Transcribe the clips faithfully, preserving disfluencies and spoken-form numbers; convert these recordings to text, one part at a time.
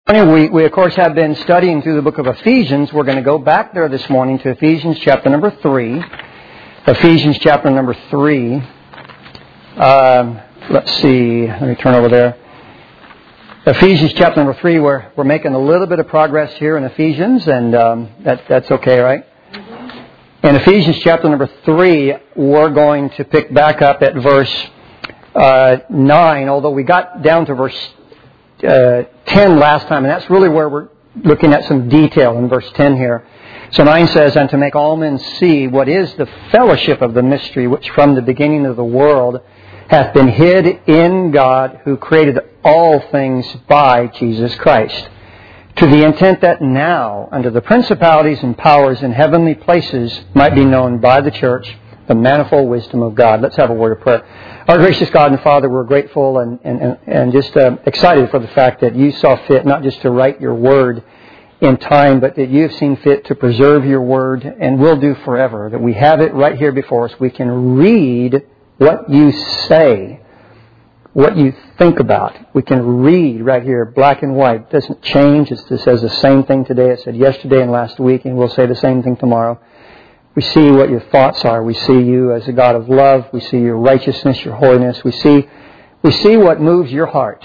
We, we, of course, have been studying through the book of Ephesians. We're going to go back there this morning to Ephesians chapter number three. Ephesians chapter number three. Um, let's see. Let me turn over there. Ephesians chapter number three. We're, we're making a little bit of progress here in Ephesians, and um, that, that's okay, right? In Ephesians chapter number three, we're going to pick back up at verse uh, nine, although we got down to verse Uh, ten last time, and that's really where we're looking at some detail in verse ten here. So nine says, "And to make all men see what is the fellowship of the mystery, which from the beginning of the world hath been hid in God, who created all things by Jesus Christ, to the intent that now, under the principalities and powers in heavenly places, might be known by the church the manifold wisdom of God." Let's have a word of prayer. Our gracious God and Father, we're grateful and, and, and just uh, excited for the fact that you saw fit not just to write your word in time, but that you have seen fit to preserve your word and will do forever. That we have it right here before us. We can read what you say, what you think about. We can read right here, black and white. It doesn't change. It says the same thing today. It said yesterday and last week, and we'll say the same thing tomorrow. We see what your thoughts are. We see you as a God of love. We see your righteousness, your holiness. We see we see what moves your heart.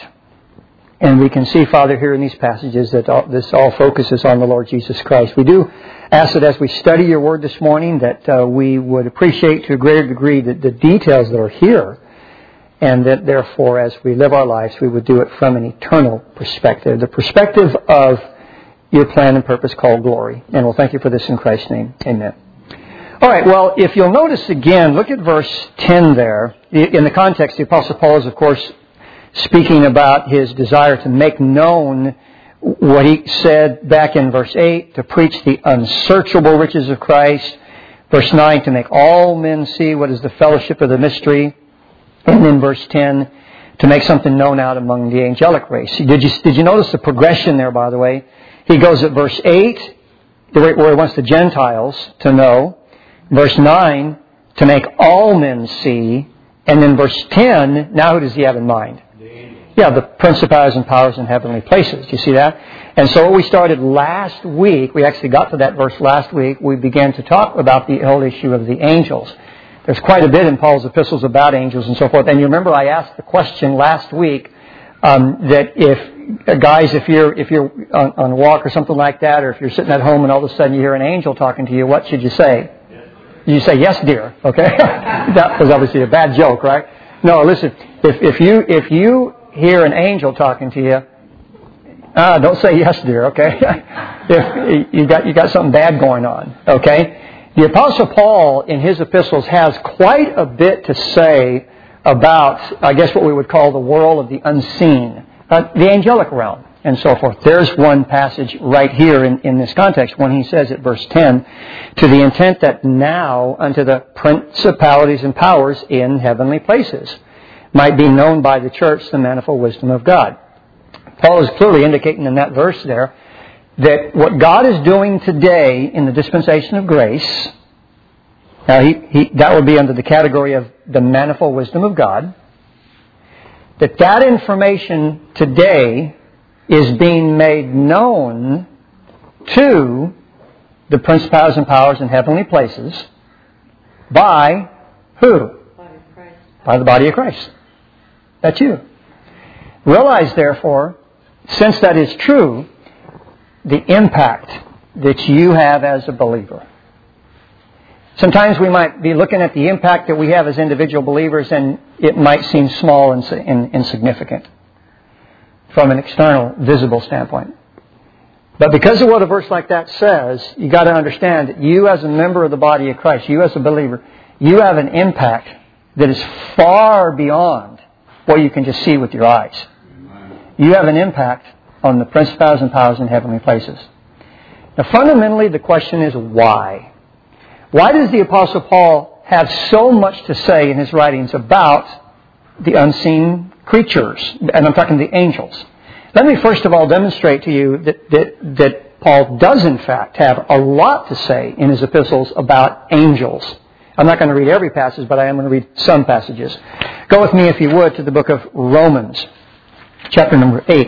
And we can see, Father, here in these passages that all, this all focuses on the Lord Jesus Christ. We do ask that as we study your word this morning that uh, we would appreciate to a greater degree the, the details that are here, and that therefore as we live our lives we would do it from an eternal perspective, the perspective of your plan and purpose called glory. And we'll thank you for this in Christ's name. Amen. All right, well, if you'll notice again, look at verse ten there. In the context, the Apostle Paul is, of course, speaking about his desire to make known what he said back in verse eight, to preach the unsearchable riches of Christ. Verse nine, to make all men see what is the fellowship of the mystery. And then verse ten, to make something known out among the angelic race. Did you, did you notice the progression there, by the way? He goes at verse eight, where he wants the Gentiles to know. Verse nine, to make all men see. And then verse ten, now who does he have in mind? Yeah, the principalities and powers in heavenly places. Do you see that? And so what we started last week, we actually got to that verse last week, we began to talk about the whole issue of the angels. There's quite a bit in Paul's epistles about angels and so forth. And you remember I asked the question last week um, that if, uh, guys, if you're if you're on, on a walk or something like that, or if you're sitting at home and all of a sudden you hear an angel talking to you, what should you say? You say, "Yes, dear." Okay? That was obviously a bad joke, right? No, listen. If, if you if you hear an angel talking to you, ah, don't say "yes, dear." Okay? If you got you got something bad going on. Okay? The Apostle Paul in his epistles has quite a bit to say about, I guess, what we would call the world of the unseen, uh, the angelic realm, and so forth. There's one passage right here in, in this context when he says at verse ten, to the intent that now unto the principalities and powers in heavenly places might be known by the church the manifold wisdom of God. Paul is clearly indicating in that verse there that what God is doing today in the dispensation of grace, now he, he, that would be under the category of the manifold wisdom of God, that that information today is being made known to the principalities and powers in heavenly places by who? Body of Christ. By the body of Christ. That's you. Realize, therefore, since that is true, the impact that you have as a believer. Sometimes we might be looking at the impact that we have as individual believers, and it might seem small and insignificant from an external, visible standpoint. But because of what a verse like that says, you got to understand that you as a member of the body of Christ, you as a believer, you have an impact that is far beyond what you can just see with your eyes. You have an impact on the principalities and powers in heavenly places. Now, fundamentally, the question is why? Why does the Apostle Paul have so much to say in his writings about the unseen creatures? And I'm talking the angels. Let me first of all demonstrate to you that, that, that Paul does in fact have a lot to say in his epistles about angels. I'm not going to read every passage, but I am going to read some passages. Go with me, if you would, to the book of Romans, chapter number eight.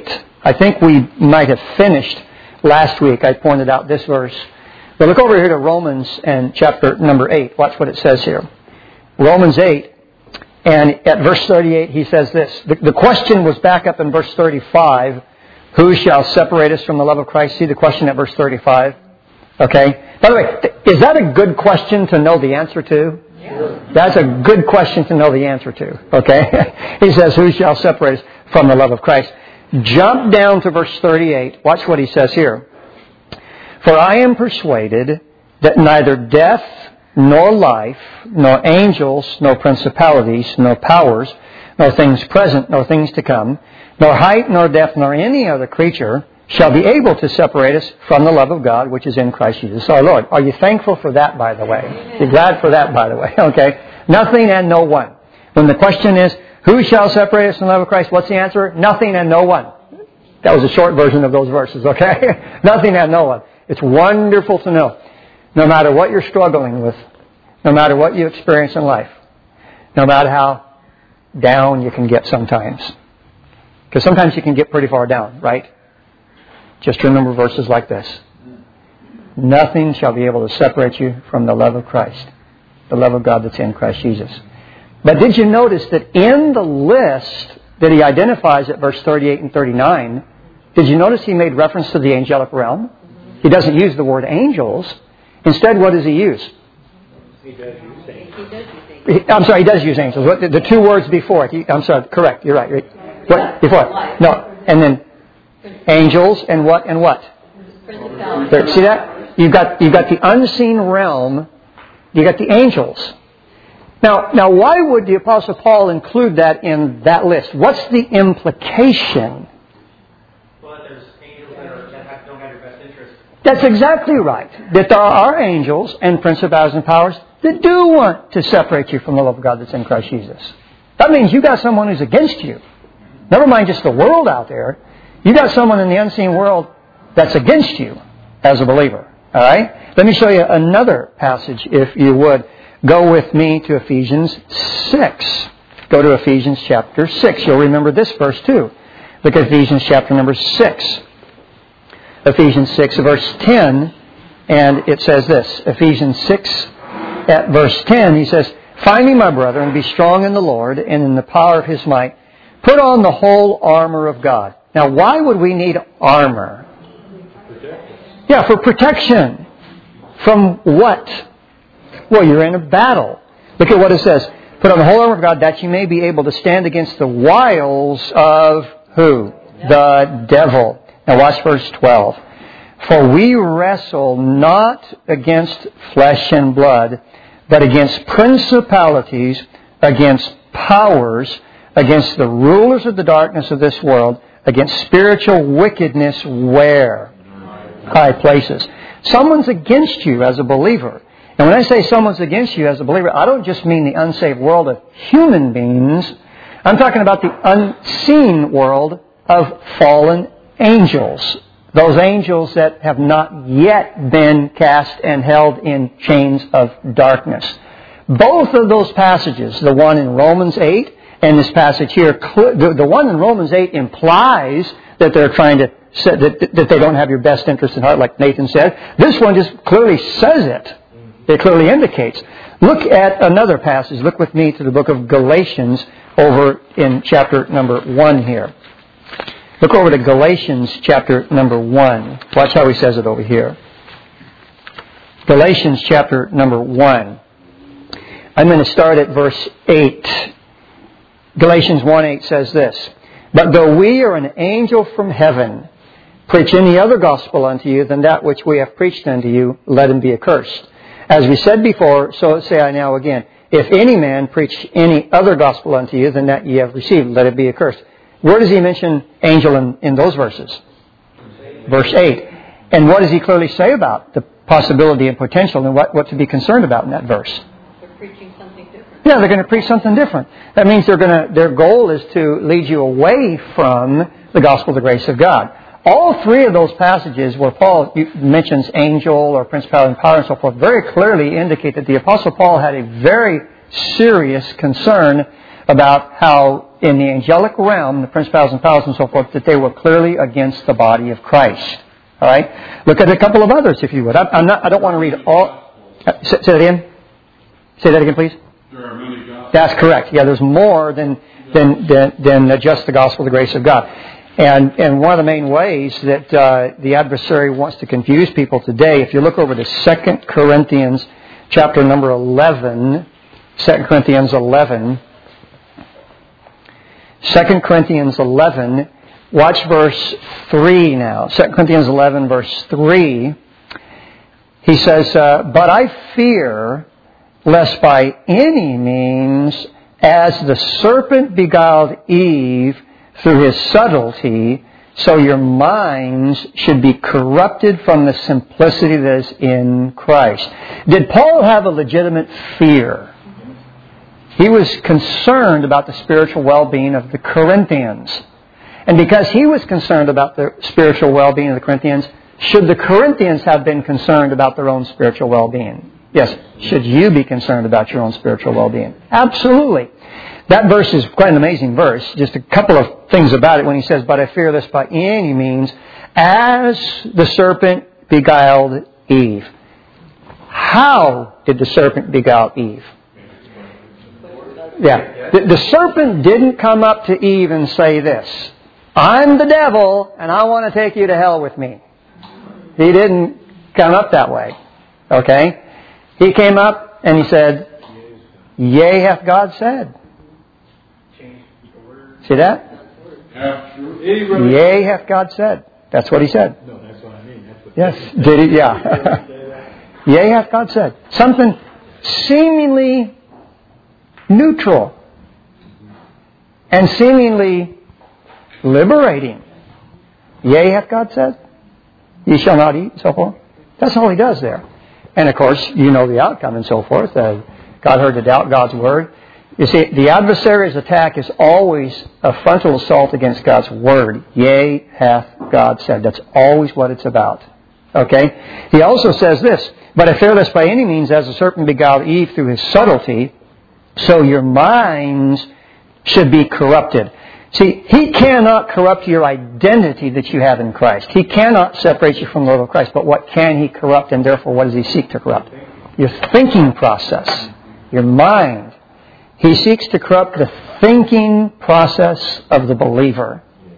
I think we might have finished last week. I pointed out this verse. But look over here to Romans and chapter number eight. Watch what it says here. Romans eight. And at verse thirty-eight, he says this. The, the question was back up in verse thirty-five. Who shall separate us from the love of Christ? See the question at verse thirty-five? Okay. By the way, is that a good question to know the answer to? Yeah. That's a good question to know the answer to. Okay. He says, who shall separate us from the love of Christ? Jump down to verse thirty-eight. Watch what he says here. For I am persuaded that neither death, nor life, nor angels, nor principalities, nor powers, nor things present, nor things to come, nor height, nor depth, nor any other creature shall be able to separate us from the love of God which is in Christ Jesus our Lord. Are you thankful for that, by the way? You're glad for that, by the way? Okay. Nothing and no one. When the question is, who shall separate us from the love of Christ? What's the answer? Nothing and no one. That was a short version of those verses, okay? Nothing and no one. It's wonderful to know. No matter what you're struggling with, no matter what you experience in life, no matter how down you can get sometimes. Because sometimes you can get pretty far down, right? Just remember verses like this. Nothing shall be able to separate you from the love of Christ, the love of God that's in Christ Jesus. But did you notice that in the list that he identifies at verse thirty-eight and thirty-nine, did you notice he made reference to the angelic realm? He doesn't use the word angels. Instead, what does he use? He does use angels. I'm sorry, he does use angels. What, the two words before it. He, I'm sorry, correct. You're right. right. What before it? No, and then angels and what and what? There, see that? You've got you've got the unseen realm. You got the angels. Now, now, why would the Apostle Paul include that in that list? What's the implication? Well, there's angels that, are, that have, don't have your best interest. That's exactly right. That there are angels and principalities and powers that do want to separate you from the love of God that's in Christ Jesus. That means you got someone who's against you. Never mind just the world out there. You got someone in the unseen world that's against you as a believer. All right? Let me show you another passage, if you would. Go with me to Ephesians six. Go to Ephesians chapter six. You'll remember this verse too. Look at Ephesians chapter number six. Ephesians six, verse ten. And it says this. Ephesians six, at verse ten, he says, finally, my brethren, be strong in the Lord and in the power of His might. Put on the whole armor of God. Now, why would we need armor? Yeah, for protection. From what? Well, you're in a battle. Look at what it says. Put on the whole armor of God that you may be able to stand against the wiles of who? The devil. Now watch verse twelve. For we wrestle not against flesh and blood, but against principalities, against powers, against the rulers of the darkness of this world, against spiritual wickedness where? High places. Someone's against you as a believer. And when I say someone's against you as a believer, I don't just mean the unsaved world of human beings. I'm talking about the unseen world of fallen angels. Those angels that have not yet been cast and held in chains of darkness. Both of those passages, the one in Romans eight and this passage here, the one in Romans eight implies that they're trying to say that, that they don't have your best interest in heart, like Nathan said. This one just clearly says it. It clearly indicates. Look at another passage. Look with me to the book of Galatians over in chapter number one here. Look over to Galatians chapter number one. Watch how he says it over here. Galatians chapter number one. I'm going to start at verse eight. Galatians one eight says this. But though we are an angel from heaven, preach any other gospel unto you than that which we have preached unto you, let him be accursed. As we said before, so say I now again. If any man preach any other gospel unto you than that ye have received, let it be accursed. Where does he mention angel in, in those verses? Verse eight. And what does he clearly say about the possibility and potential and what, what to be concerned about in that verse? They're preaching something different. Yeah, they're going to preach something different. That means they're going to, their goal is to lead you away from the gospel of the grace of God. All three of those passages where Paul mentions angel or principality and power and so forth very clearly indicate that the Apostle Paul had a very serious concern about how in the angelic realm, the principalities and powers and so forth, that they were clearly against the body of Christ. All right? Look at a couple of others, if you would. I, I'm not, I don't want to read all... Uh, say, say that again? Say that again, please. There are many gospels. That's correct. Yeah, there's more than, than, than, than just the gospel of the grace of God. And, and one of the main ways that uh, the adversary wants to confuse people today, if you look over to Second Corinthians chapter number eleven, Second Corinthians eleven, Second Corinthians eleven, watch verse three now. Second Corinthians eleven, verse three. He says, uh, but I fear lest by any means, as the serpent beguiled Eve through his subtlety, so your minds should be corrupted from the simplicity that is in Christ. Did Paul have a legitimate fear? He was concerned about the spiritual well-being of the Corinthians. And because he was concerned about the spiritual well-being of the Corinthians, should the Corinthians have been concerned about their own spiritual well-being? Yes. Should you be concerned about your own spiritual well-being? Absolutely. That verse is quite an amazing verse. Just a couple of things about it when he says, but I fear this by any means, as the serpent beguiled Eve. How did the serpent beguile Eve? Yeah. The, the serpent didn't come up to Eve and say this, I'm the devil and I want to take you to hell with me. He didn't come up that way. Okay? He came up and he said, yea, hath God said. See that? Yea, hath God said. That's what he said. No, that's what I mean. That's what yes. Did he? Yeah. Yea, hath God said. Something seemingly neutral and seemingly liberating. Yea, hath God said. Ye shall not eat, and so forth. That's all he does there. And of course, you know the outcome and so forth. Uh, God heard to doubt God's word. You see, the adversary's attack is always a frontal assault against God's word. Yea, hath God said. That's always what it's about. Okay? He also says this, but I fear lest by any means, as the serpent beguiled Eve through his subtlety, so your minds should be corrupted. See, he cannot corrupt your identity that you have in Christ. He cannot separate you from the Lord of Christ. But what can he corrupt, and therefore what does he seek to corrupt? Your thinking process, your mind. He seeks to corrupt the thinking process of the believer.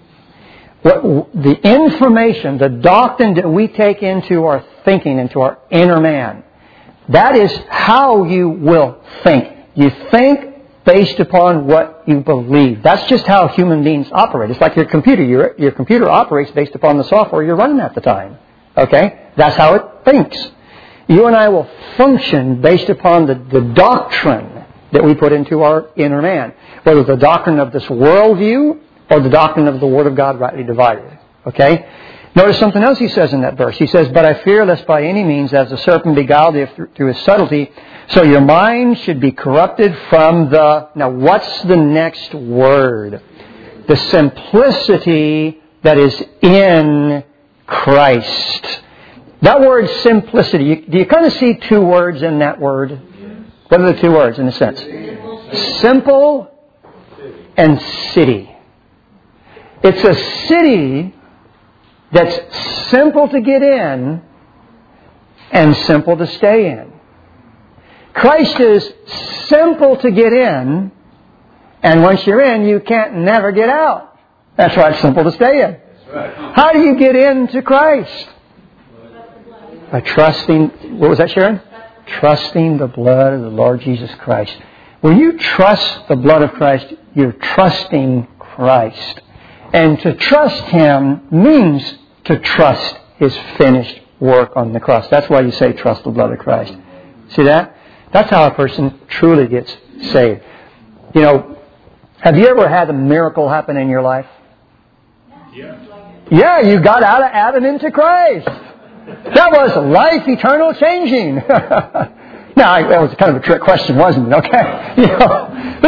What, the information, the doctrine that we take into our thinking, into our inner man, that is how you will think. You think based upon what you believe. That's just how human beings operate. It's like your computer. Your, your computer operates based upon the software you're running at the time. Okay? That's how it thinks. You and I will function based upon the, the doctrine that we put into our inner man. Whether the doctrine of this worldview or the doctrine of the Word of God rightly divided. Okay? Notice something else he says in that verse. He says, but I fear lest by any means, as the serpent beguiled you through his subtlety, so your mind should be corrupted from the... Now, what's the next word? The simplicity that is in Christ. That word simplicity, do you kind of see two words in that word? What are the two words in a sense? Simple and city. It's a city that's simple to get in and simple to stay in. Christ is simple to get in, and once you're in, you can't never get out. That's why it's simple to stay in. How do you get into Christ? By trusting, what was that, Sharon? Trusting the blood of the Lord Jesus Christ. When you trust the blood of Christ, you're trusting Christ. And to trust Him means to trust His finished work on the cross. That's why you say trust the blood of Christ. See that? That's how a person truly gets saved. You know, have you ever had a miracle happen in your life? Yeah. Yeah, you got out of Adam into Christ. That was life eternal changing. Now, that was kind of a trick question, wasn't it? Okay. You know, listen,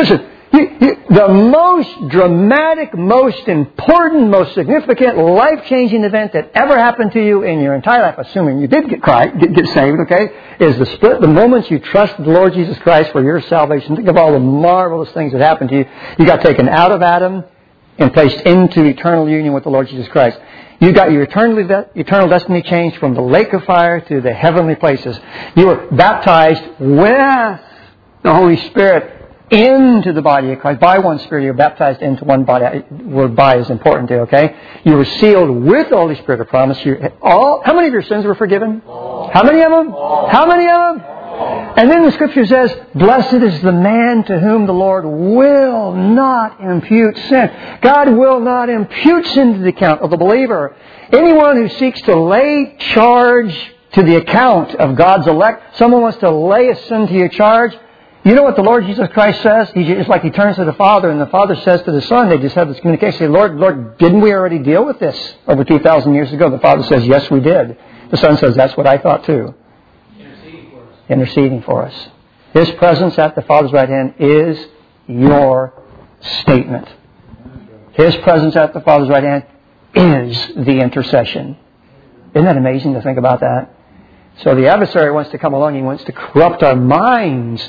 You, you, the most dramatic, most important, most significant, life-changing event that ever happened to you in your entire life, assuming you did get, Christ, get, get saved, okay, is the split, the moment you trusted the Lord Jesus Christ for your salvation. Think of all the marvelous things that happened to you. You got taken out of Adam and placed into eternal union with the Lord Jesus Christ. You got your eternal, eternal destiny changed from the lake of fire to the heavenly places. You were baptized with the Holy Spirit into the body of Christ. By one Spirit, you're baptized into one body. Word "by" is important too, okay? You were sealed with the Holy Spirit of promise. You, all, how many of your sins were forgiven? All. How many of them? All. How many of them? All. And then the Scripture says, blessed is the man to whom the Lord will not impute sin. God will not impute sin to the account of the believer. Anyone who seeks to lay charge to the account of God's elect, someone wants to lay a sin to your charge, you know what the Lord Jesus Christ says? He, it's like He turns to the Father, and the Father says to the Son, they just have this communication, say, Lord, Lord, didn't we already deal with this over two thousand years ago? The Father says, yes, we did. The Son says, that's what I thought too. Interceding for us. Interceding for us. His presence at the Father's right hand is your statement. His presence at the Father's right hand is the intercession. Isn't that amazing to think about that? So the adversary wants to come along, he wants to corrupt our minds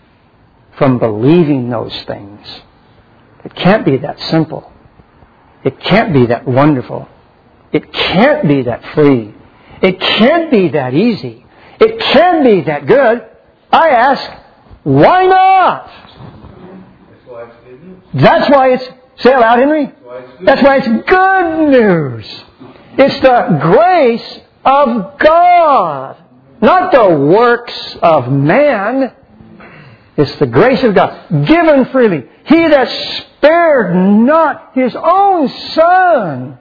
from believing those things. It can't be that simple. It can't be that wonderful. It can't be that free. It can't be that easy. It can't be that good. I ask, why not? That's why it's good news. That's why it's, say it loud, Henry. That's why it's good news. It's the grace of God, not the works of man. It's the grace of God, given freely. He that spared not His own Son,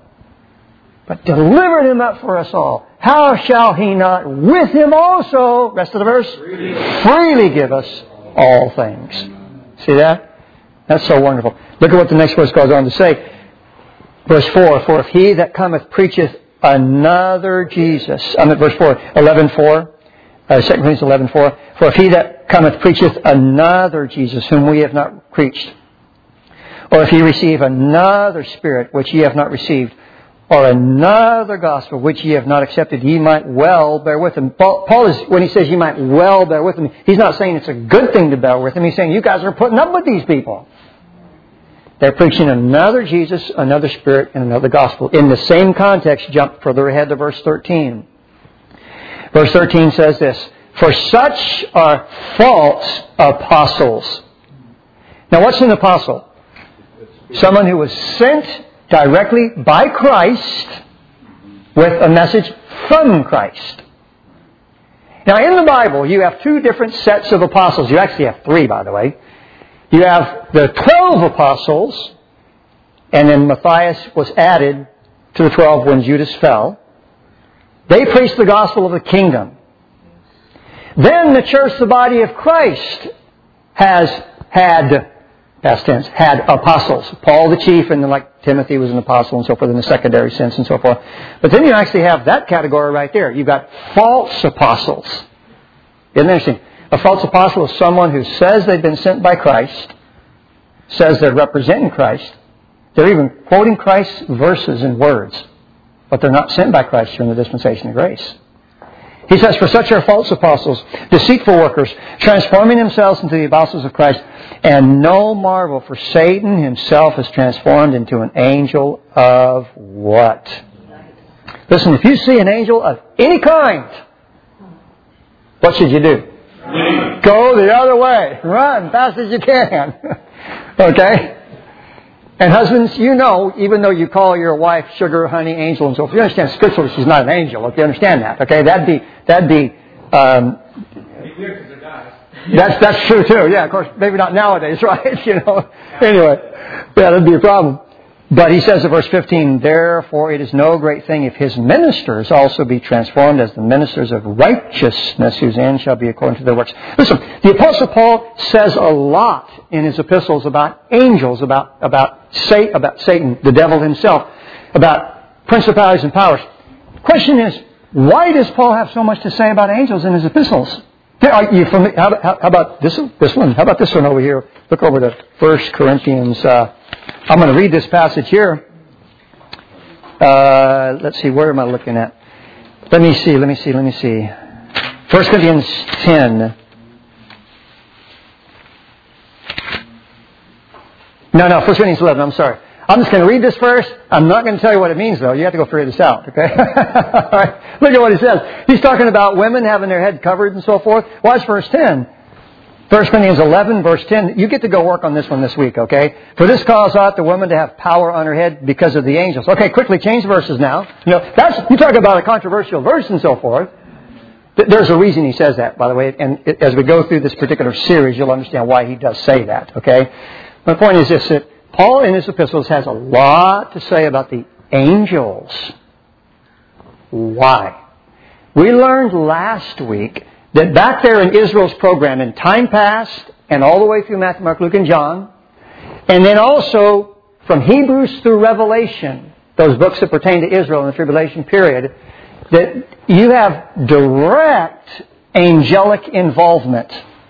but delivered Him up for us all, how shall He not with Him also, rest of the verse, freely, freely give us all things? See that? That's so wonderful. Look at what the next verse goes on to say. Verse four, for if he that cometh preacheth another Jesus, I'm at verse four, eleven four. Uh, Second Corinthians eleven four. For if he that cometh preacheth another Jesus, whom we have not preached, or if ye receive another Spirit, which ye have not received, or another gospel, which ye have not accepted, ye might well bear with him. Paul, Paul is, when he says ye might well bear with him, he's not saying it's a good thing to bear with him. He's saying you guys are putting up with these people. They're preaching another Jesus, another Spirit, and another gospel. In the same context, jump further ahead to verse thirteen. Verse thirteen says this, for such are false apostles. Now what's an apostle? Someone who was sent directly by Christ with a message from Christ. Now in the Bible, you have two different sets of apostles. You actually have three, by the way. You have the twelve apostles, and then Matthias was added to the twelve when Judas fell. They preached the gospel of the kingdom. Then the church, the body of Christ, has had, past tense, had apostles. Paul the chief, and then like Timothy was an apostle and so forth in the secondary sense and so forth. But then you actually have that category right there. You've got false apostles. Isn't that interesting? A false apostle is someone who says they've been sent by Christ, says they're representing Christ. They're even quoting Christ's verses and words, but they're not sent by Christ during the dispensation of grace. He says, for such are false apostles, deceitful workers, transforming themselves into the apostles of Christ. And no marvel, for Satan himself is transformed into an angel of what? Listen, if you see an angel of any kind, what should you do? Go the other way. Run fast as you can. Okay? And husbands, you know, even though you call your wife sugar, honey, angel, and so forth, you understand scripturally she's not an angel. If you understand that, okay? That'd be that'd be. Um, that's that's true too. Yeah, of course, maybe not nowadays, right? You know. Anyway, yeah, that'd be a problem. But he says in verse fifteen, therefore it is no great thing if his ministers also be transformed as the ministers of righteousness, whose end shall be according to their works. Listen, the Apostle Paul says a lot in his epistles about angels, about about Satan, about Satan, the devil himself, about principalities and powers. The question is, why does Paul have so much to say about angels in his epistles? Are you from, how, how about this, this one? How about this one over here? Look over to First Corinthians. Uh, I'm going to read this passage here. Uh, let's see, where am I looking at? Let me see, let me see, let me see. First Corinthians ten. No, no, First Corinthians eleven, I'm sorry. I'm just going to read this first. I'm not going to tell you what it means, though. You have to go figure this out, okay? All right. Look at what he says. He's talking about women having their head covered and so forth. Watch verse ten. First Corinthians eleven, verse ten. You get to go work on this one this week, okay? For this cause ought the woman to have power on her head because of the angels. Okay, quickly change verses now. You know, that's, you talk about a controversial verse and so forth. There's a reason he says that, by the way. And as we go through this particular series, you'll understand why he does say that, okay? My point is this, that Paul in his epistles has a lot to say about the angels. Why? We learned last week that back there in Israel's program in time past and all the way through Matthew, Mark, Luke, and John, and then also from Hebrews through Revelation, those books that pertain to Israel in the tribulation period, that you have direct angelic involvement.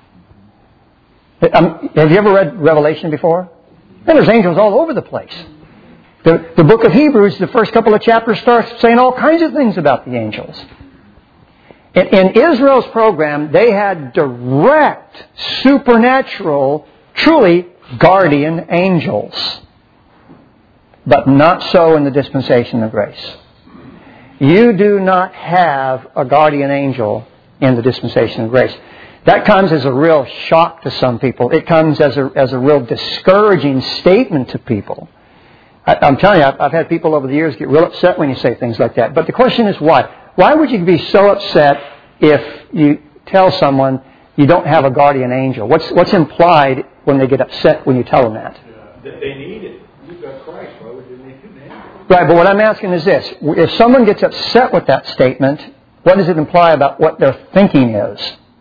Um, have you ever read Revelation before? And there's angels all over the place. The, the book of Hebrews, the first couple of chapters starts saying all kinds of things about the angels. In, in Israel's program, they had direct, supernatural, truly guardian angels. But not so in the dispensation of grace. You do not have a guardian angel in the dispensation of grace. That comes as a real shock to some people. It comes as a as a real discouraging statement to people. I, I'm telling you, I've, I've had people over the years get real upset when you say things like that. But the question is why? Why would you be so upset if you tell someone you don't have a guardian angel? What's what's implied when they get upset when you tell them that? Yeah, they need it. You've got Christ. Why would you make him angel? Right, but what I'm asking is this. If someone gets upset with that statement, what does it imply about what their thinking is?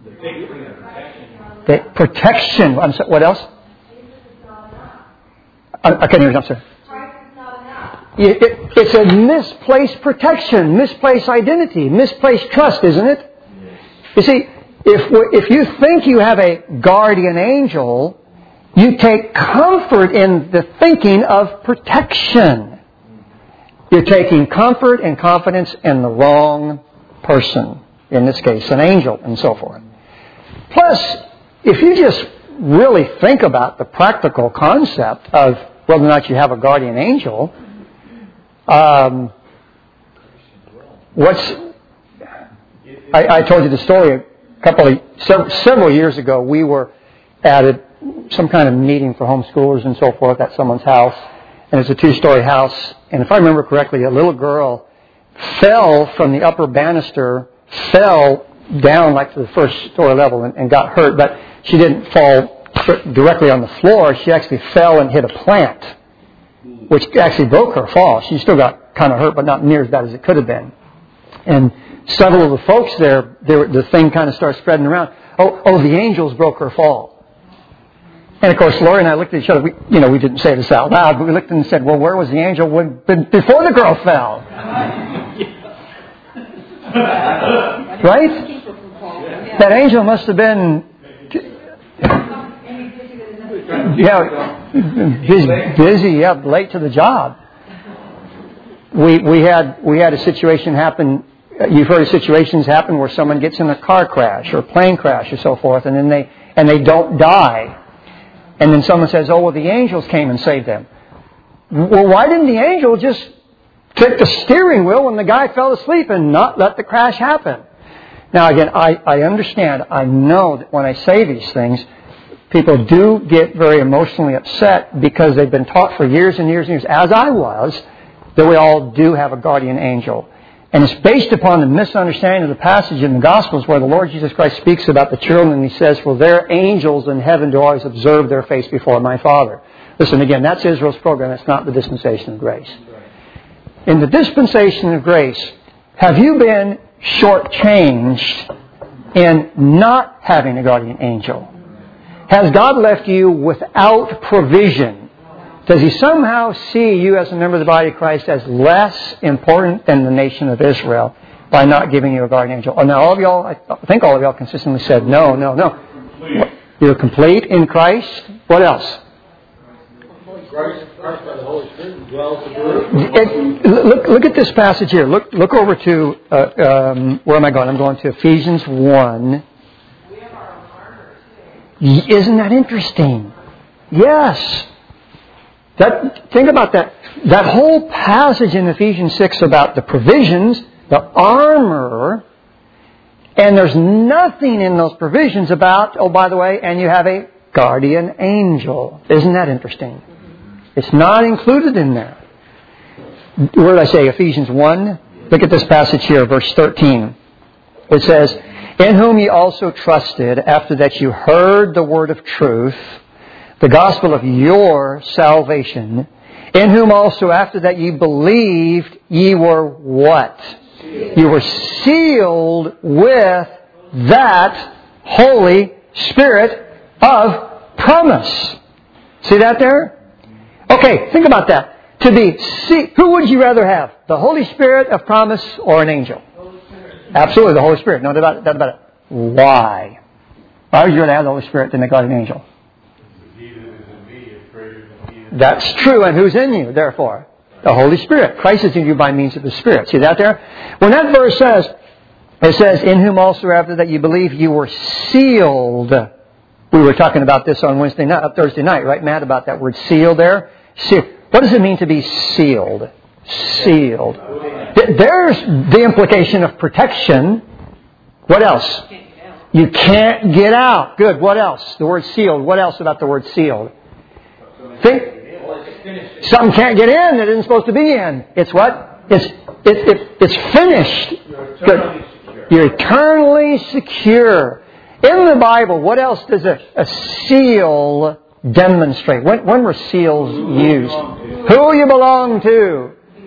The protection. I'm sorry, what else? I, I can't hear you. I'm sorry. It, it, it's a misplaced protection, misplaced identity, misplaced trust, isn't it? You see, if if you think you have a guardian angel, you take comfort in the thinking of protection. You're taking comfort and confidence in the wrong person. In this case, an angel and so forth. Plus, if you just really think about the practical concept of whether or not you have a guardian angel, um, what's... I, I told you the story a couple of... Several, several years ago, we were at a, some kind of meeting for homeschoolers and so forth at someone's house. And it's a two-story house. And if I remember correctly, a little girl fell from the upper banister, fell down like to the first story level and, and got hurt, but she didn't fall directly on the floor. She actually fell and hit a plant, which actually broke her fall. She still got kind of hurt, but not near as bad as it could have been. And several of the folks there, they were, the thing kind of started spreading around. Oh, oh, the angels broke her fall. And of course, Lori and I looked at each other. We, you know, we didn't say this out loud, but we looked and said, "Well, where was the angel when, before the girl fell?" Right? That angel must have been, yeah, busy, busy, yeah, late to the job. We we had we had a situation happen. You've heard of situations happen where someone gets in a car crash or a plane crash or so forth, and then they and they don't die, and then someone says, "Oh, well, the angels came and saved them." Well, why didn't the angel just take the steering wheel when the guy fell asleep and not let the crash happen? Now, again, I, I understand, I know that when I say these things, people do get very emotionally upset because they've been taught for years and years and years, as I was, that we all do have a guardian angel. And it's based upon the misunderstanding of the passage in the Gospels where the Lord Jesus Christ speaks about the children and He says, "For their angels in heaven do always observe their face before my Father." Listen, again, that's Israel's program. That's not the dispensation of grace. In the dispensation of grace, have you been shortchanged in not having a guardian angel? Has God left you without provision? Does He somehow see you as a member of the body of Christ as less important than the nation of Israel? by not giving you a guardian angel. Oh, now all of y'all, I think all of y'all consistently said no, no, no. You're complete in Christ. What else? Christ, Christ by the Holy Spirit dwells in you. It, look, look at this passage here. Look, look over to, uh, um, where am I going? I'm going to Ephesians one. Isn't that interesting? Yes. That, think about that. That whole passage in Ephesians six about the provisions, the armor, and there's nothing in those provisions about, oh, by the way, and you have a guardian angel. Isn't that interesting? It's not included in there. Where did I say? Ephesians one? Look at this passage here, verse thirteen. It says, in whom ye also trusted, after that you heard the word of truth, the gospel of your salvation, in whom also after that ye believed, ye were what? Sealed. You were sealed with that Holy Spirit of promise. See that there? Okay, think about that. To be, see, who would you rather have? The Holy Spirit of promise or an angel? Absolutely, the Holy Spirit. No doubt about, about it. Why? Why would you rather have the Holy Spirit than the guardian angel? That's true. And who's in you, therefore? The Holy Spirit. Christ is in you by means of the Spirit. See that there? When that verse says, it says, in whom also after that you believe you were sealed. We were talking about this on Wednesday night, uh, Thursday night, right, Matt, about that word sealed there? Sealed. What does it mean to be sealed? Sealed. There's the implication of protection. What else? You can't get out. Good. What else? The word sealed. What else about the word sealed? Think. Something can't get in that isn't supposed to be in. It's what? It's it, it, it's finished. Good. You're eternally secure. In the Bible, what else does a, a seal demonstrate? When, when were seals used? Who you belong to.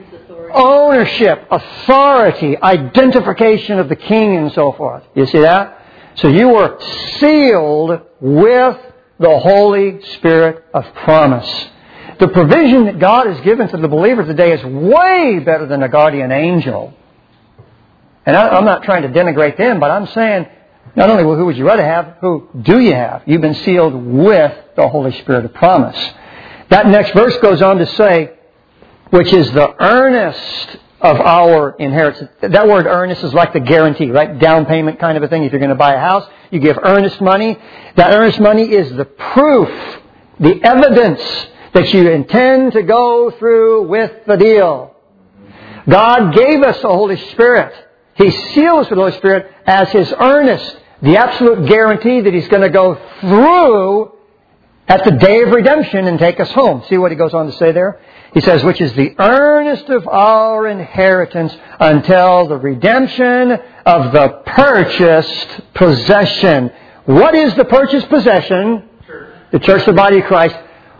Ownership, authority, identification of the king and so forth. You see that? So you were sealed with the Holy Spirit of promise. The provision that God has given to the believer today is way better than a guardian angel. And I, I'm not trying to denigrate them, but I'm saying, not only who would you rather have, who do you have? You've been sealed with the Holy Spirit of promise. That next verse goes on to say, which is the earnest of our inheritance. That word earnest is like the guarantee, right? Down payment kind of a thing. If you're going to buy a house, you give earnest money. That earnest money is the proof, the evidence that you intend to go through with the deal. God gave us the Holy Spirit. He sealed us with the Holy Spirit as His earnest, the absolute guarantee that He's going to go through at the day of redemption and take us home. See what He goes on to say there? He says, which is the earnest of our inheritance until the redemption of the purchased possession. What is the purchased possession? Church. The church, the body of Christ.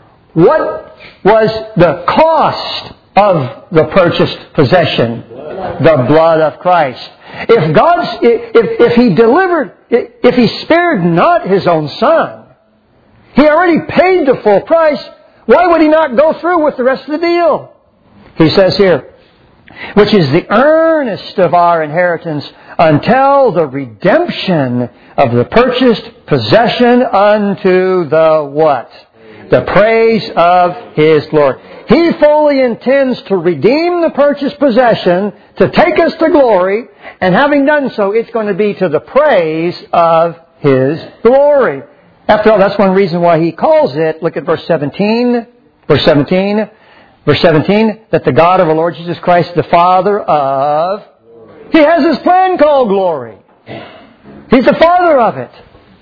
What was the cost of the purchased possession? Blood. The blood of Christ. If God's, if, if He delivered, if He spared not His own Son, He already paid the full price. Why would He not go through with the rest of the deal? He says here, which is the earnest of our inheritance until the redemption of the purchased possession unto the what? The praise of His glory. He fully intends to redeem the purchased possession, to take us to glory, and having done so, it's going to be to the praise of His glory. After all, that's one reason why He calls it, look at verse seventeen, verse seventeen, verse seventeen, that the God of our Lord Jesus Christ, the Father of, He has His plan called glory. He's the Father of it.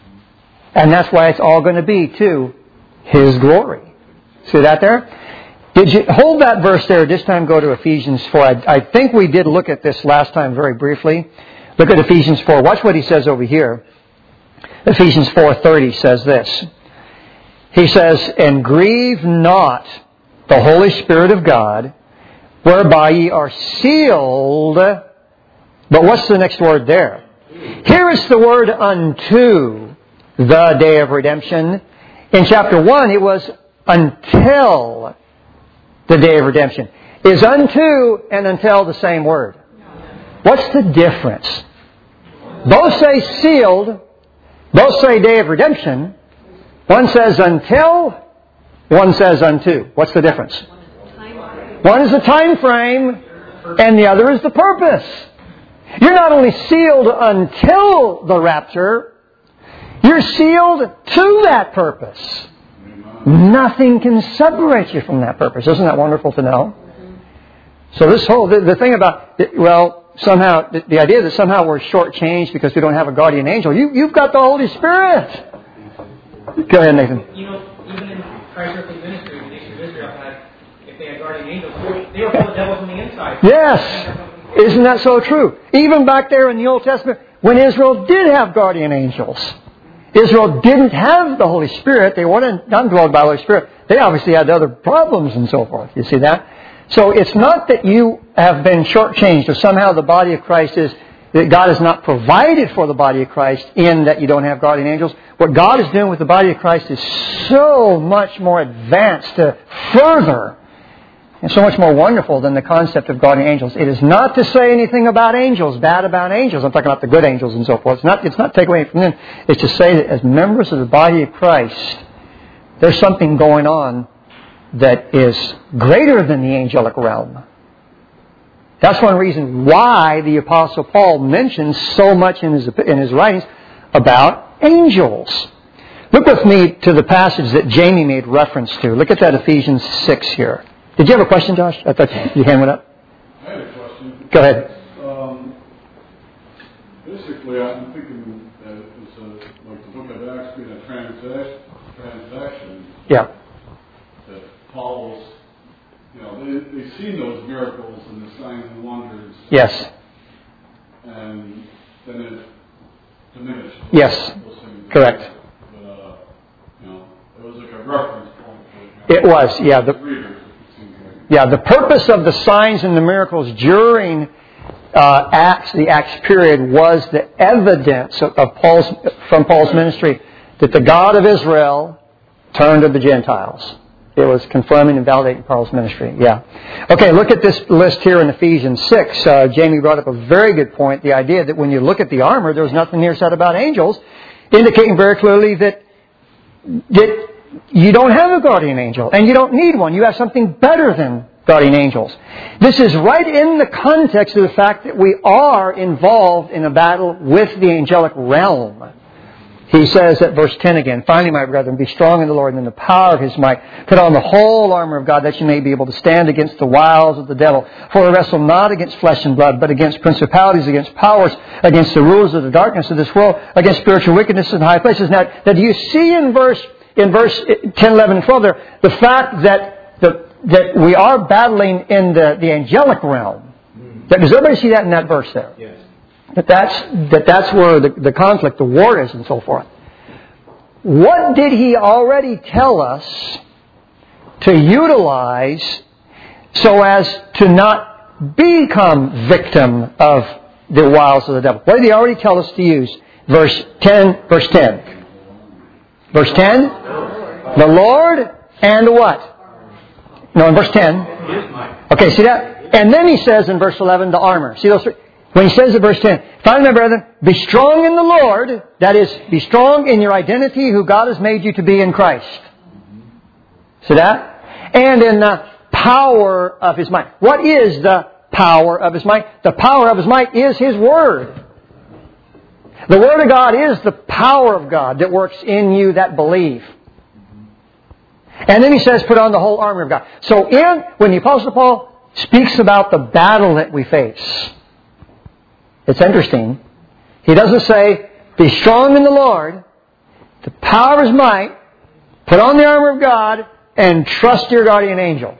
And that's why it's all going to be to His glory. See that there? Did you hold that verse there? This time go to Ephesians four. I, I think we did look at this last time very briefly. Look at Ephesians four. Watch what he says over here. Ephesians four thirty says this. He says, and grieve not the Holy Spirit of God, whereby ye are sealed. But what's the next word there? Here is the word unto the day of redemption. In chapter one, it was until the day of redemption. Is unto and until the same word? What's the difference? Both say sealed. Both say day of redemption. One says until. One says unto. What's the difference? One is the time frame, and the other is the purpose. You're not only sealed until the rapture, you're sealed to that purpose. Nothing can separate you from that purpose. Isn't that wonderful to know? So this whole, the, the thing about, well, somehow, the, the idea that somehow we're shortchanged because we don't have a guardian angel, you, you've got the Holy Spirit. Go ahead, Nathan. You know, even in Christ's earthly ministry, the nation of Israel had, if they had guardian angels, they were full of devils on the inside. Yes. Isn't that so true? Even back there in the Old Testament, when Israel did have guardian angels, Israel didn't have the Holy Spirit. They weren't indwelled by the Holy Spirit. They obviously had other problems and so forth. You see that? So it's not that you have been shortchanged or somehow the body of Christ is, that God has not provided for the body of Christ in that you don't have guardian angels. What God is doing with the body of Christ is so much more advanced to further and so much more wonderful than the concept of guardian angels. It is not to say anything about angels, bad about angels. I'm talking about the good angels and so forth. It's not, it's not take away from them. It's to say that as members of the body of Christ, there's something going on that is greater than the angelic realm. That's one reason why the Apostle Paul mentions so much in his, in his writings about angels. Look with me to the passage that Jamie made reference to. Look at that Ephesians six here. Did you have a question, Josh? I thought your hand went up. I had a question. Go ahead. Um, basically, I'm thinking that it's a, like the book of Acts being a transaction, transaction Yeah. that follows, you know, they, they've seen those miracles and the signs and wonders. Yes. And then it diminished. Yes. Those things. Correct. But, uh, you know, it was like a reference point. It was, yeah. The, readers. Yeah, the purpose of the signs and the miracles during uh, Acts, the Acts period, was the evidence of, of Paul's from Paul's ministry that the God of Israel turned to the Gentiles. It was confirming and validating Paul's ministry. Yeah. Okay, look at this list here in Ephesians six. Uh, Jamie brought up a very good point. The idea that when you look at the armor, there was nothing here said about angels, indicating very clearly that that. You don't have a guardian angel, and you don't need one. You have something better than guardian angels. This is right in the context of the fact that we are involved in a battle with the angelic realm. He says at verse ten again, "Finally, my brethren, be strong in the Lord and in the power of His might. Put on the whole armor of God, that you may be able to stand against the wiles of the devil. For we wrestle not against flesh and blood, but against principalities, against powers, against the rulers of the darkness of this world, against spiritual wickedness in high places." Now, that you see in verse In verse ten, eleven, and twelve there, the fact that the, that we are battling in the, the angelic realm. That, does everybody see that in that verse there? Yes. That that's, that that's where the, the conflict, the war is and so forth. What did he already tell us to utilize so as to not become victim of the wiles of the devil? What did he already tell us to use? Verse ten, verse ten. Verse ten, the Lord and what? No, in verse ten. Okay, see that? And then he says in verse eleven, the armor. See those three? When he says in verse ten, "Finally, my brethren, be strong in the Lord," that is, be strong in your identity, who God has made you to be in Christ. See that? And in the power of His might. What is the power of His might? The power of His might is His Word. The Word of God is the power of God that works in you that believe. And then he says, put on the whole armor of God. So in, when the Apostle Paul speaks about the battle that we face, it's interesting. He doesn't say, be strong in the Lord, the power of His might, put on the armor of God, and trust your guardian angel.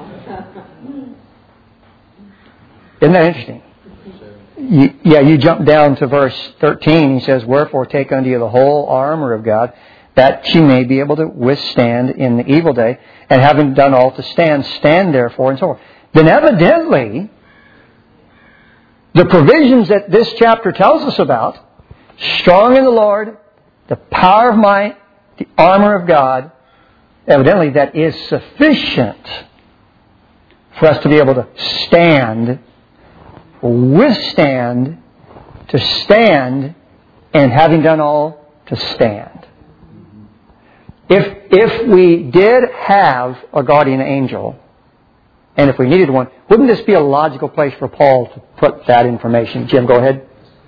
Isn't that interesting? You, yeah, you jump down to verse thirteen. He says, "Wherefore take unto you the whole armor of God, that ye may be able to withstand in the evil day, and having done all to stand, stand therefore," and so on. Then evidently, the provisions that this chapter tells us about, strong in the Lord, the power of might, the armor of God, evidently that is sufficient for us to be able to stand withstand, to stand, and having done all, to stand. If, if we did have a guardian angel, and if we needed one, wouldn't this be a logical place for Paul to put that information? Jim, go ahead.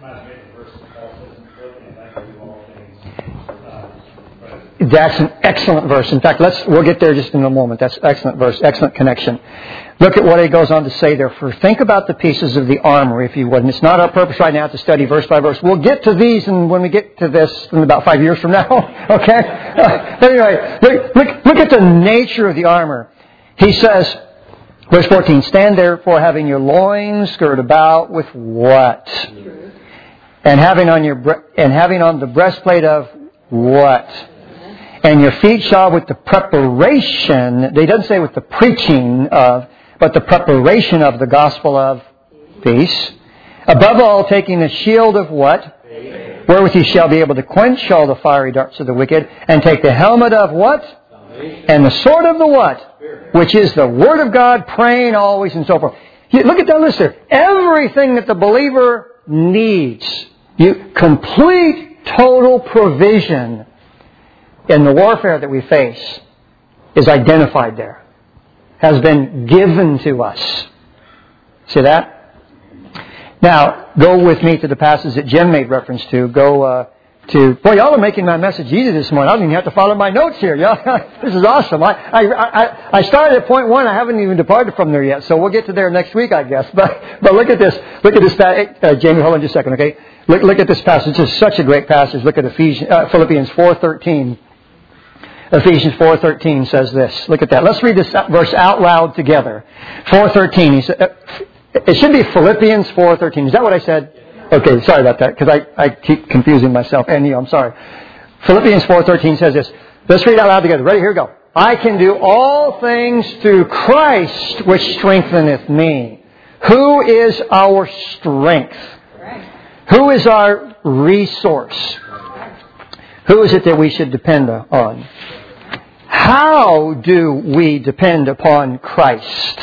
That's an excellent verse. In fact, let's we'll get there just in a moment. That's an excellent verse, excellent connection. Look at what he goes on to say there. For think about the pieces of the armor, if you would. And it's not our purpose right now to study verse by verse. We'll get to these, and when we get to this in about five years from now, okay? Uh, anyway, look, look, look at the nature of the armor. He says, verse fourteen, stand therefore having your loins girded about with what? Truth. And having on your and having on the breastplate of what? And your feet shod with the preparation, they doesn't say with the preaching of, but the preparation of the gospel of peace. Above all, taking the shield of what? Faith. Wherewith you shall be able to quench all the fiery darts of the wicked. And take the helmet of what? Salvation. And the sword of the what? Spirit. Which is the word of God, praying always and so forth. You, look at that list there. Everything that the believer needs. You complete, total provision in the warfare that we face is identified there. Has been given to us. See that? Now, go with me to the passage that Jim made reference to. Go uh, to... Boy, y'all are making my message easy this morning. I don't even have to follow my notes here. This is awesome. I, I, I, I started at point one. I haven't even departed from there yet. So we'll get to there next week, I guess. But but look at this. Look at this. Uh, Jamie, hold on just a second, okay? Look, look at this passage. This is such a great passage. Look at Ephesians, uh, Philippians four thirteen. Ephesians four thirteen says this. Look at that. Let's read this verse out loud together. four thirteen. He said, it should be Philippians four thirteen. Is that what I said? Okay, sorry about that, because I, I keep confusing myself and you. I'm sorry. Philippians four thirteen says this. Let's read out loud together. Ready? Here we go. I can do all things through Christ, which strengtheneth me. Who is our strength? Who is our resource? Who is it that we should depend on? How do we depend upon Christ?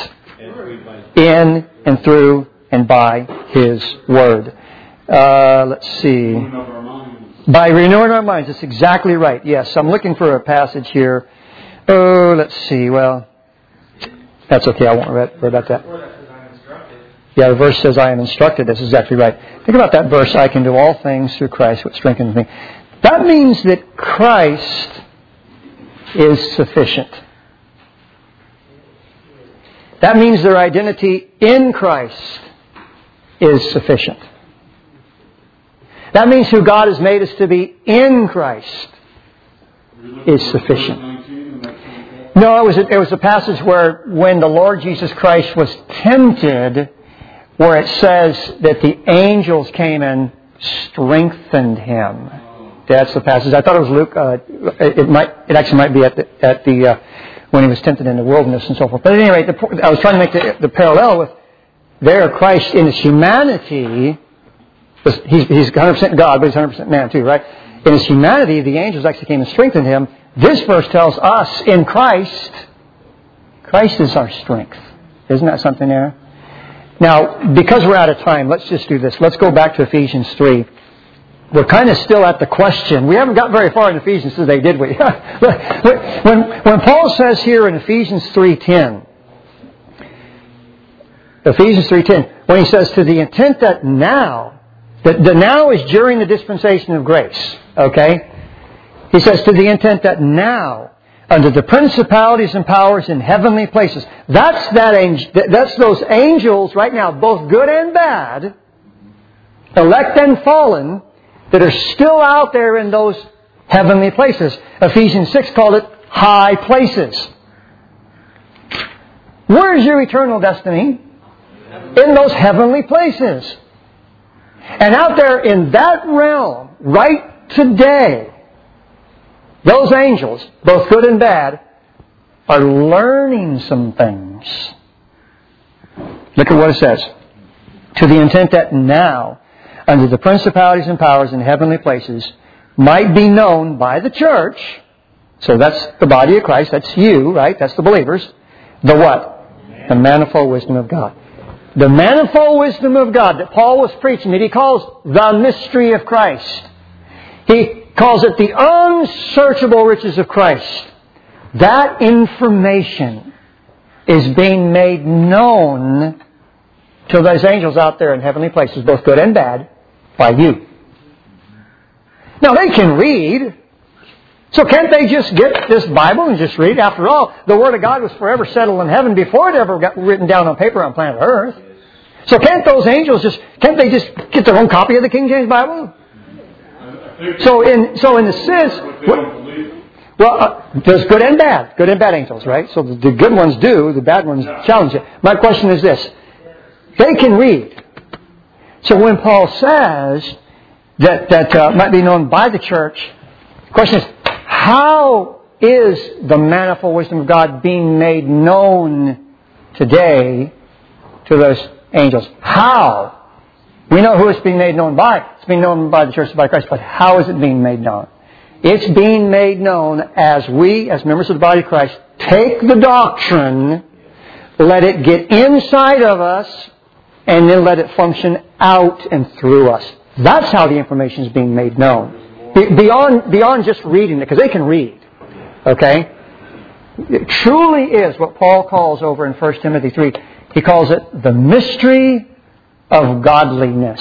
In and through and by His Word. Uh, let's see. By renewing our minds. That's exactly right. Yes, I'm looking for a passage here. Oh, let's see. Well, that's okay. I won't worry about that. Yeah, the verse says, I am instructed. That's exactly right. Think about that verse. I can do all things through Christ, which strengthens me. That means that Christ is sufficient. That means their identity in Christ is sufficient. That means who God has made us to be in Christ is sufficient. No, it was a, it was a passage where when the Lord Jesus Christ was tempted, where it says that the angels came and strengthened Him. That's the passage. I thought it was Luke. Uh, it, it might. It actually might be at the at the uh, when He was tempted in the wilderness and so forth. But at any rate, the, I was trying to make the, the parallel with there Christ in His humanity. He's, he's one hundred percent God, but He's one hundred percent man too, right? In His humanity, the angels actually came and strengthened Him. This verse tells us in Christ, Christ is our strength. Isn't that something there? Now, because we're out of time, let's just do this. Let's go back to Ephesians three. We're kind of still at the question. We haven't got very far in Ephesians today, did we? when, when Paul says here in Ephesians three ten, Ephesians three ten, when he says, to the intent that now, that the now is during the dispensation of grace, okay? He says, to the intent that now, under the principalities and powers in heavenly places, that's that angel, that's those angels right now, both good and bad, elect and fallen, that are still out there in those heavenly places. Ephesians six called it high places. Where is your eternal destiny? In those heavenly places. And out there in that realm, right today, those angels, both good and bad, are learning some things. Look at what it says. To the intent that now, under the principalities and powers in heavenly places, might be known by the church. So that's the body of Christ. That's you, right? That's the believers. The what? The manifold wisdom of God. the manifold wisdom of God that Paul was preaching, that he calls the mystery of Christ. He calls it the unsearchable riches of Christ. That information is being made known to those angels out there in heavenly places, both good and bad, by you. Now, they can read. So can't they just get this Bible and just read? After all, the Word of God was forever settled in heaven before it ever got written down on paper on planet Earth. So can't those angels just, can't they just get their own copy of the King James Bible? So in, so in the sense, well, uh, there's good and bad. Good and bad angels, right? So the, the good ones do, the bad ones challenge it. My question is this. They can read. So when Paul says that, that uh, might be known by the church, the question is, how is the manifold wisdom of God being made known today to those angels? How? We know who it's being made known by. It's being known by the church by Christ. But how is it being made known? It's being made known as we, as members of the body of Christ, take the doctrine, let it get inside of us, and then let it function out and through us. That's how the information is being made known. Beyond, beyond just reading it, because they can read. Okay? It truly is what Paul calls over in First Timothy three. He calls it the mystery of godliness.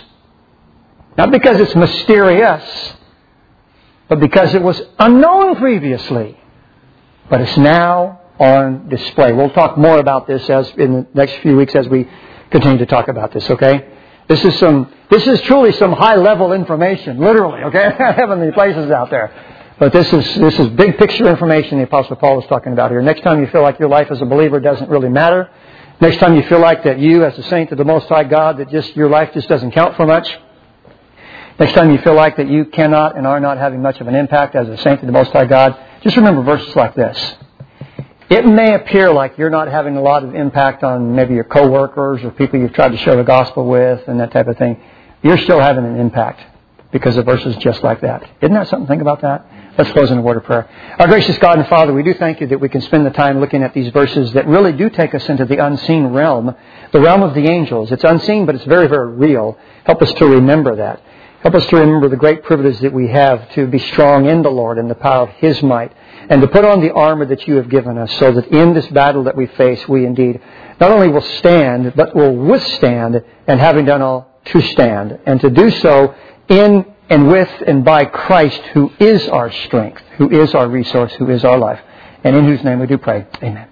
Not because it's mysterious, but because it was unknown previously. But it's now on display. We'll talk more about this as in the next few weeks as we continue to talk about this, okay? This is some this is truly some high level information, literally, okay? Heavenly places out there. But this is this is big picture information the Apostle Paul was talking about here. Next time you feel like your life as a believer doesn't really matter, next time you feel like that you as a saint of the Most High God, that just your life just doesn't count for much, next time you feel like that you cannot and are not having much of an impact as a saint of the Most High God, just remember verses like this. It may appear like you're not having a lot of impact on maybe your coworkers or people you've tried to share the gospel with and that type of thing. You're still having an impact because of verses just like that. Isn't that something to think about that? Let's close in a word of prayer. Our gracious God and Father, we do thank you that we can spend the time looking at these verses that really do take us into the unseen realm, the realm of the angels. It's unseen, but it's very, very real. Help us to remember that. Help us to remember the great privilege that we have to be strong in the Lord and the power of His might, and to put on the armor that you have given us so that in this battle that we face, we indeed not only will stand, but will withstand, and having done all, to stand. And to do so in and with and by Christ, who is our strength, who is our resource, who is our life, and in whose name we do pray. Amen.